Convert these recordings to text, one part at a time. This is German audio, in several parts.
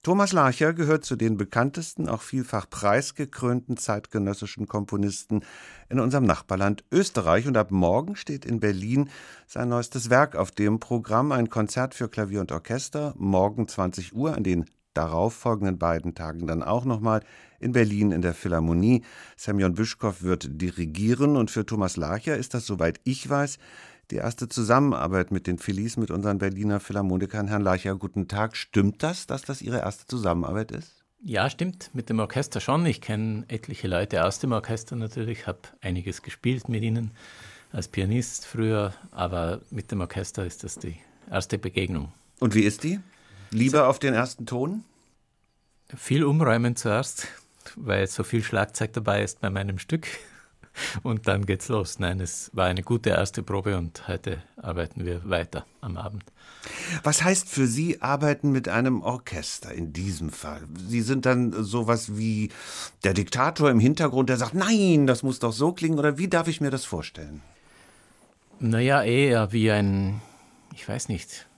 Thomas Larcher gehört zu den bekanntesten, auch vielfach preisgekrönten zeitgenössischen Komponisten in unserem Nachbarland Österreich. Und ab morgen steht in Berlin sein neuestes Werk auf dem Programm, ein Konzert für Klavier und Orchester, morgen 20 Uhr, an den darauffolgenden beiden Tagen dann auch nochmal in Berlin in der Philharmonie. Semyon Bychkov wird dirigieren und für Thomas Larcher ist das, soweit ich weiß, die erste Zusammenarbeit mit den Phillies, mit unseren Berliner Philharmonikern. Herrn Larcher, guten Tag. Stimmt das, dass das Ihre erste Zusammenarbeit ist? Ja, stimmt. Mit dem Orchester schon. Ich kenne etliche Leute aus dem Orchester natürlich, habe einiges gespielt mit ihnen als Pianist früher, aber mit dem Orchester ist das die erste Begegnung. Und wie ist die? Lieber auf den ersten Ton? Viel umräumen zuerst, weil so viel Schlagzeug dabei ist bei meinem Stück. Und dann geht's los. Nein, es war eine gute erste Probe und heute arbeiten wir weiter am Abend. Was heißt für Sie arbeiten mit einem Orchester in diesem Fall? Sie sind dann sowas wie der Diktator im Hintergrund, der sagt, nein, das muss doch so klingen, oder wie darf ich mir das vorstellen? Naja, eher wie ein, ich weiß nicht,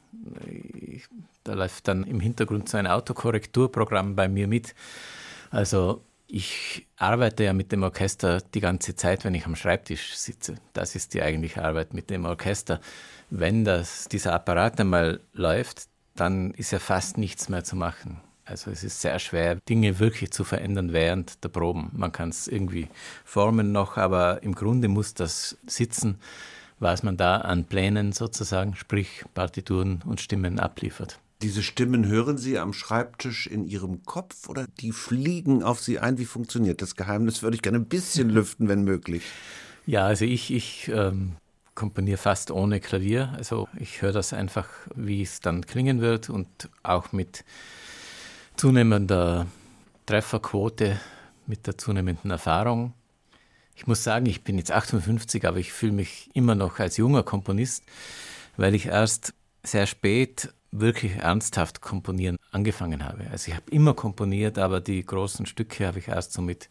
da läuft dann im Hintergrund so ein Autokorrekturprogramm bei mir mit. Also ich arbeite ja mit dem Orchester die ganze Zeit, wenn ich am Schreibtisch sitze. Das ist die eigentliche Arbeit mit dem Orchester. Wenn dieser Apparat einmal läuft, dann ist ja fast nichts mehr zu machen. Also es ist sehr schwer, Dinge wirklich zu verändern während der Proben. Man kann es irgendwie formen noch, aber im Grunde muss das sitzen, was man da an Plänen sozusagen, sprich Partituren und Stimmen abliefert. Diese Stimmen hören Sie am Schreibtisch in Ihrem Kopf oder die fliegen auf Sie ein? Wie funktioniert das Geheimnis? Würde ich gerne ein bisschen lüften, wenn möglich. Ja, also ich komponiere fast ohne Klavier. Also ich höre das einfach, wie es dann klingen wird und auch mit zunehmender Trefferquote, mit der zunehmenden Erfahrung. Ich muss sagen, ich bin jetzt 58, aber ich fühle mich immer noch als junger Komponist, weil ich erst sehr spät wirklich ernsthaft komponieren angefangen habe. Also ich habe immer komponiert, aber die großen Stücke habe ich erst so mit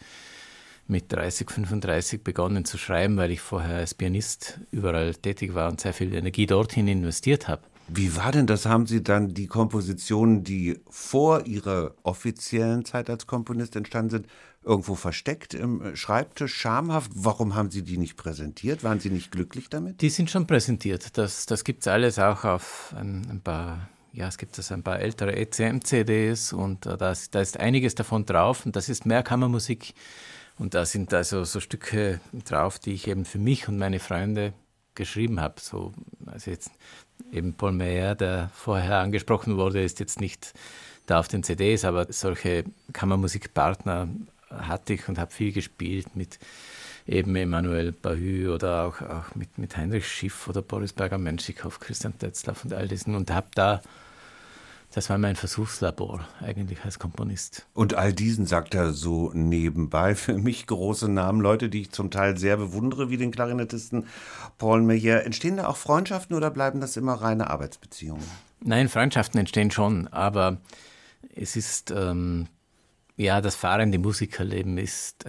30, 35 begonnen zu schreiben, weil ich vorher als Pianist überall tätig war und sehr viel Energie dorthin investiert habe. Wie war denn das? Haben Sie dann die Kompositionen, die vor Ihrer offiziellen Zeit als Komponist entstanden sind, irgendwo versteckt im Schreibtisch, schamhaft? Warum haben Sie die nicht präsentiert? Waren Sie nicht glücklich damit? Die sind schon präsentiert. Das gibt es alles auch auf ein paar, ja, es gibt ein paar ältere ECM-CDs und da ist einiges davon drauf und das ist mehr Kammermusik. Und da sind also so Stücke drauf, die ich eben für mich und meine Freunde geschrieben habe. So, also jetzt eben Paul Meyer, der vorher angesprochen wurde, ist jetzt nicht da auf den CDs, aber solche Kammermusikpartner hatte ich und habe viel gespielt mit eben Emanuel Bahü oder auch mit Heinrich Schiff oder Boris Berger-Menschikow, Christian Tetzlaff und all diesen und habe da, das war mein Versuchslabor eigentlich als Komponist. Und all diesen sagt er so nebenbei, für mich große Namen, Leute, die ich zum Teil sehr bewundere, wie den Klarinettisten Paul Meyer. Entstehen da auch Freundschaften oder bleiben das immer reine Arbeitsbeziehungen? Nein, Freundschaften entstehen schon, aber es ist, das fahrende Musikerleben ist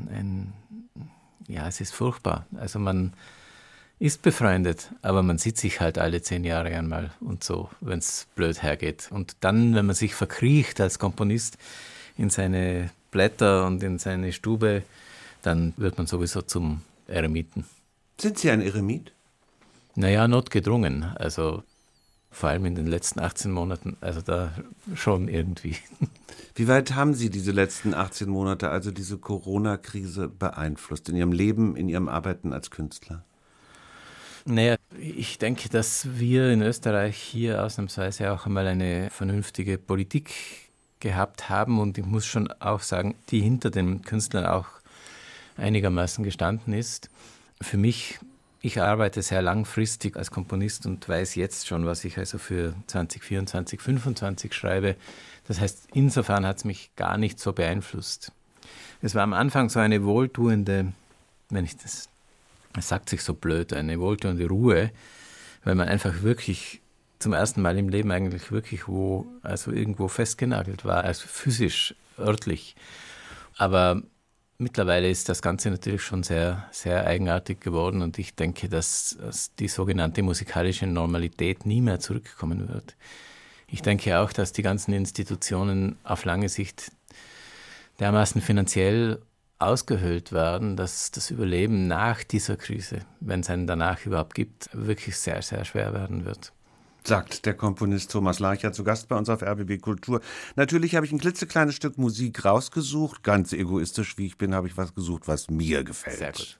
es ist furchtbar. Also man ist befreundet, aber man sieht sich halt alle 10 Jahre einmal und so, wenn es blöd hergeht. Und dann, wenn man sich verkriecht als Komponist in seine Blätter und in seine Stube, dann wird man sowieso zum Eremiten. Sind Sie ein Eremit? Naja, notgedrungen. Also vor allem in den letzten 18 Monaten, also da schon irgendwie. Wie weit haben Sie diese letzten 18 Monate, also diese Corona-Krise, beeinflusst in Ihrem Leben, in Ihrem Arbeiten als Künstler? Naja, ich denke, dass wir in Österreich hier ausnahmsweise auch einmal eine vernünftige Politik gehabt haben und ich muss schon auch sagen, die hinter den Künstlern auch einigermaßen gestanden ist. Für mich, ich arbeite sehr langfristig als Komponist und weiß jetzt schon, was ich also für 2024, 2025 schreibe. Das heißt, insofern hat es mich gar nicht so beeinflusst. Es war am Anfang so eine wohltuende, es sagt sich so blöd, eine wohltuende Ruhe, weil man einfach wirklich zum ersten Mal im Leben eigentlich wirklich irgendwo festgenagelt war, also physisch, örtlich. Aber mittlerweile ist das Ganze natürlich schon sehr, sehr eigenartig geworden und ich denke, dass die sogenannte musikalische Normalität nie mehr zurückkommen wird. Ich denke auch, dass die ganzen Institutionen auf lange Sicht dermaßen finanziell ausgehöhlt werden, dass das Überleben nach dieser Krise, wenn es einen danach überhaupt gibt, wirklich sehr, sehr schwer werden wird. Sagt der Komponist Thomas Larcher, zu Gast bei uns auf RBB Kultur. Natürlich habe ich ein klitzekleines Stück Musik rausgesucht. Ganz egoistisch, wie ich bin, habe ich was gesucht, was mir gefällt. Sehr gut.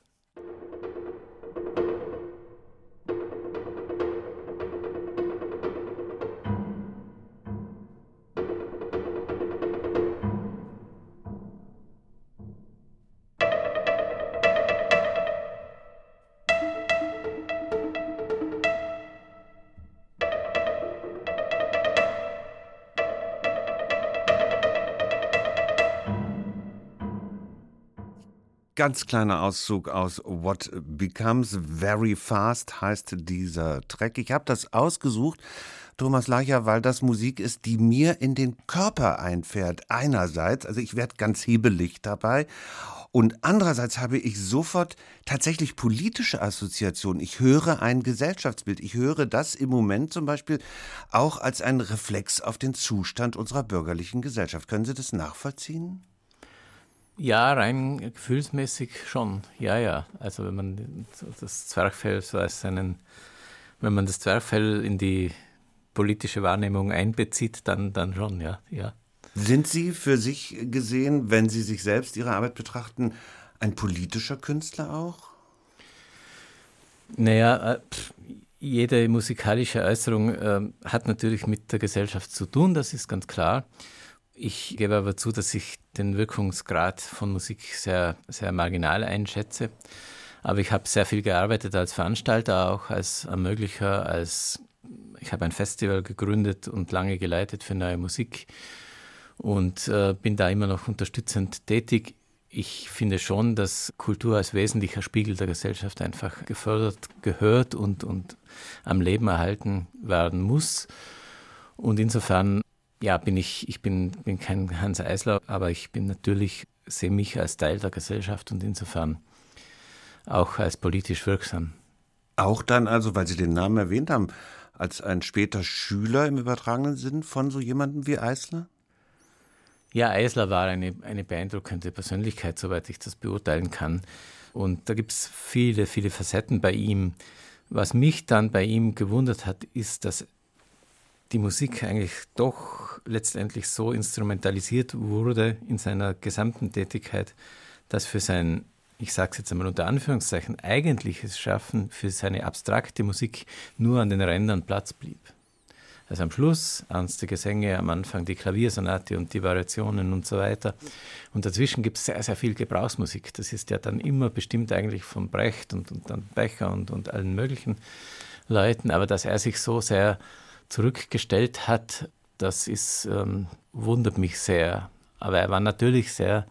Ganz kleiner Auszug aus What Becomes Very Fast heißt dieser Track. Ich habe das ausgesucht, Thomas Larcher, weil das Musik ist, die mir in den Körper einfährt. Einerseits, also ich werde ganz hebelig dabei. Und andererseits habe ich sofort tatsächlich politische Assoziationen. Ich höre ein Gesellschaftsbild. Ich höre das im Moment zum Beispiel auch als einen Reflex auf den Zustand unserer bürgerlichen Gesellschaft. Können Sie das nachvollziehen? Ja, rein gefühlsmäßig schon. Ja. Also wenn man das Zwerchfell wenn man das Zwerchfell in die politische Wahrnehmung einbezieht, dann schon, ja. Sind Sie für sich gesehen, wenn Sie sich selbst Ihre Arbeit betrachten, ein politischer Künstler auch? Naja, jede musikalische Äußerung hat natürlich mit der Gesellschaft zu tun, das ist ganz klar. Ich gebe aber zu, dass ich den Wirkungsgrad von Musik sehr, sehr marginal einschätze. Aber ich habe sehr viel gearbeitet als Veranstalter, auch als Ermöglicher, ich habe ein Festival gegründet und lange geleitet für neue Musik und bin da immer noch unterstützend tätig. Ich finde schon, dass Kultur als wesentlicher Spiegel der Gesellschaft einfach gefördert gehört und am Leben erhalten werden muss. Und insofern ich bin kein Hanns Eisler, aber ich bin natürlich, sehe mich als Teil der Gesellschaft und insofern auch als politisch wirksam. Auch dann also, weil Sie den Namen erwähnt haben, als ein später Schüler im übertragenen Sinn von so jemandem wie Eisler? Ja, Eisler war eine beeindruckende Persönlichkeit, soweit ich das beurteilen kann. Und da gibt es viele, viele Facetten bei ihm. Was mich dann bei ihm gewundert hat, ist, dass die Musik eigentlich doch letztendlich so instrumentalisiert wurde in seiner gesamten Tätigkeit, dass für sein, ich sage es jetzt einmal unter Anführungszeichen, eigentliches Schaffen für seine abstrakte Musik nur an den Rändern Platz blieb. Also am Schluss ernste Gesänge, am Anfang die Klaviersonate und die Variationen und so weiter. Und dazwischen gibt es sehr, sehr viel Gebrauchsmusik. Das ist ja dann immer bestimmt eigentlich von Brecht und dann Becher und allen möglichen Leuten, aber dass er sich so sehr zurückgestellt hat, das wundert mich sehr. Aber er war natürlich sehr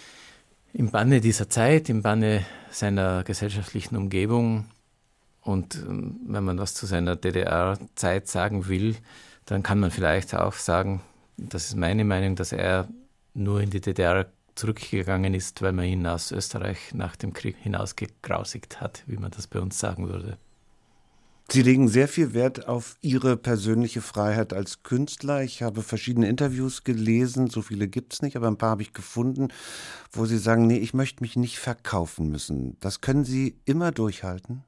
im Banne dieser Zeit, im Banne seiner gesellschaftlichen Umgebung. Und wenn man was zu seiner DDR-Zeit sagen will, dann kann man vielleicht auch sagen, das ist meine Meinung, dass er nur in die DDR zurückgegangen ist, weil man ihn aus Österreich nach dem Krieg hinausgegrausigt hat, wie man das bei uns sagen würde. Sie legen sehr viel Wert auf Ihre persönliche Freiheit als Künstler. Ich habe verschiedene Interviews gelesen, so viele gibt es nicht, aber ein paar habe ich gefunden, wo Sie sagen, nee, ich möchte mich nicht verkaufen müssen. Das können Sie immer durchhalten?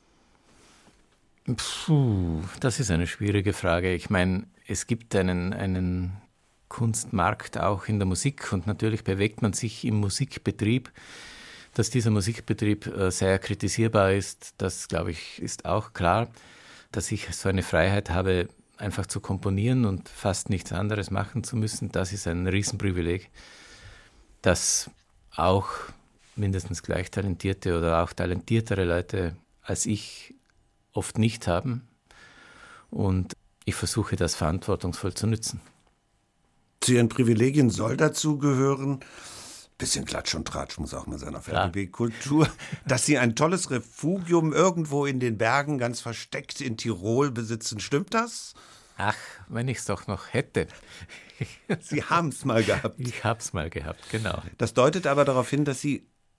Das ist eine schwierige Frage. Ich meine, es gibt einen Kunstmarkt auch in der Musik und natürlich bewegt man sich im Musikbetrieb. Dass dieser Musikbetrieb sehr kritisierbar ist, das, glaube ich, ist auch klar. Dass ich so eine Freiheit habe, einfach zu komponieren und fast nichts anderes machen zu müssen, das ist ein Riesenprivileg, das auch mindestens gleich talentierte oder auch talentiertere Leute als ich oft nicht haben. Und ich versuche, das verantwortungsvoll zu nutzen. Zu Ihren Privilegien soll dazu gehören, bisschen Klatsch und Tratsch muss auch mal sein auf RBB Kultur, dass Sie ein tolles Refugium irgendwo in den Bergen, ganz versteckt in Tirol besitzen. Stimmt das? Ach, wenn ich es doch noch hätte. Sie haben es mal gehabt. Ich habe es mal gehabt, genau. Das deutet aber darauf hin, dass Sie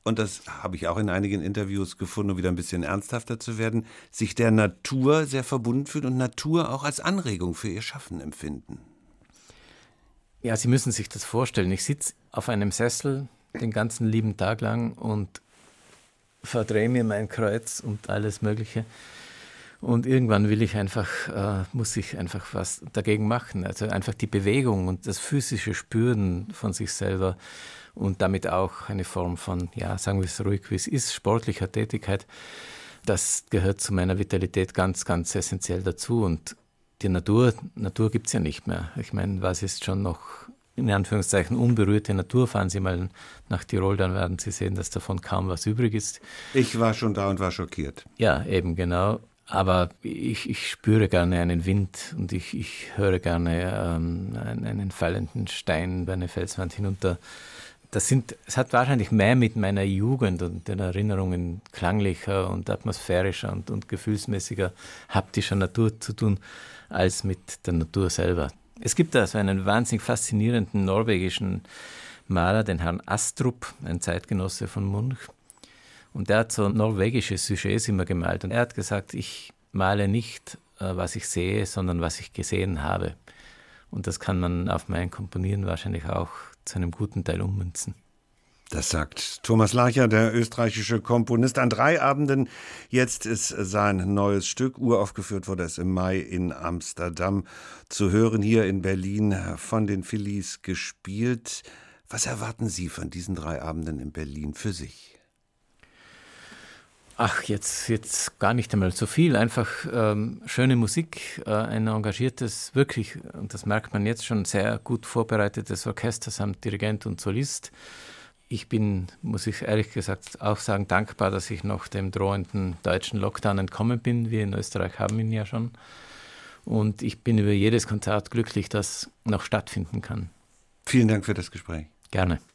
und das habe ich auch in einigen Interviews gefunden, um wieder ein bisschen ernsthafter zu werden, sich der Natur sehr verbunden fühlen und Natur auch als Anregung für ihr Schaffen empfinden. Ja, Sie müssen sich das vorstellen. Ich sitze auf einem Sessel den ganzen lieben Tag lang und verdrehe mir mein Kreuz und alles Mögliche. Und irgendwann muss ich einfach was dagegen machen. Also einfach die Bewegung und das physische Spüren von sich selber und damit auch eine Form von, ja, sagen wir es ruhig, wie es ist, sportlicher Tätigkeit. Das gehört zu meiner Vitalität ganz, ganz essentiell dazu. Und die Natur gibt es ja nicht mehr. Ich meine, was ist schon noch, in Anführungszeichen, unberührte Natur? Fahren Sie mal nach Tirol, dann werden Sie sehen, dass davon kaum was übrig ist. Ich war schon da und war schockiert. Ja, eben genau. Aber ich spüre gerne einen Wind und ich höre gerne einen fallenden Stein bei einer Felswand hinunter. Es hat wahrscheinlich mehr mit meiner Jugend und den Erinnerungen klanglicher und atmosphärischer und gefühlsmäßiger, haptischer Natur zu tun, als mit der Natur selber. Es gibt da so einen wahnsinnig faszinierenden norwegischen Maler, den Herrn Astrup, ein Zeitgenosse von Munch. Und der hat so norwegische Sujets immer gemalt. Und er hat gesagt, ich male nicht, was ich sehe, sondern was ich gesehen habe. Und das kann man auf mein Komponieren wahrscheinlich auch zu einem guten Teil ummünzen. Das sagt Thomas Larcher, der österreichische Komponist. An 3 Abenden jetzt ist sein neues Stück. Uraufgeführt wurde es im Mai in Amsterdam. Zu hören hier in Berlin, von den Phillies gespielt. Was erwarten Sie von diesen 3 Abenden in Berlin für sich? Ach, jetzt gar nicht einmal so viel. Einfach schöne Musik, ein engagiertes, wirklich, und das merkt man jetzt schon, sehr gut vorbereitetes Orchester samt Dirigent und Solist. Ich bin, muss ich ehrlich gesagt auch sagen, dankbar, dass ich noch dem drohenden deutschen Lockdown entkommen bin. Wir in Österreich haben ihn ja schon. Und ich bin über jedes Konzert glücklich, das noch stattfinden kann. Vielen Dank für das Gespräch. Gerne.